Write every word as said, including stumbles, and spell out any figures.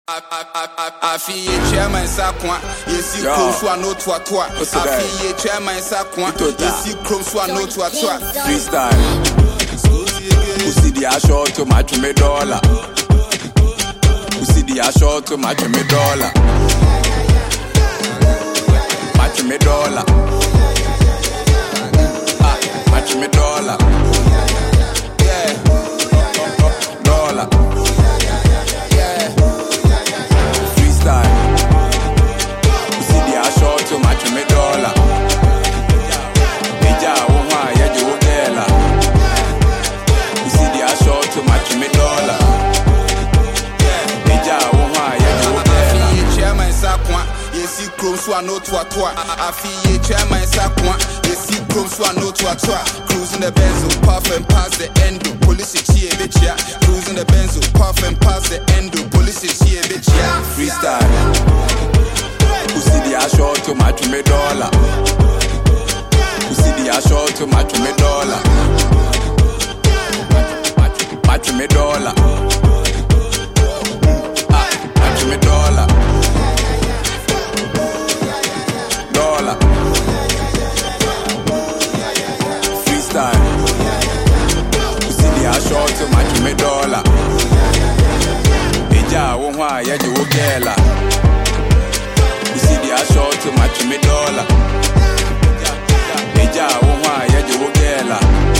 I feel chairman Sakwa, you see close one no to a toa. I feel chairman Sakwa, you see close one no to a toa. Freestyle. Who see the ashore to match me dollar? Who see the ashore to match me dollar? Match me dollar. Ah, match me dollar. Yeah, dollar. Yeah. Freestyle. Who see the ashore to match me dollar? Eja woman, yeah, you gela. Who see the ashore to match me dollar? Eja woman, yeah, you gela. Chairman Sakwa, you see close one no to a toa. I feel chairman Sakwa, you see close one no to a toa. Cruising the Benzo, puff and pass the end. Police here, bitch, yeah. Cruising the Benzo, puff and pass the end. Police here, bitch, yeah. Freestyle. Who see the ashore to match me dollar? Who see the ashore to match me dollar? Match me dollar. Ah, match me dollar. Dollar. Freestyle. Who see the ashore to match me dollar? Eja woman, yeah, you gela. You see the ashore to match me dollar. Eja woman, yeah, you gela.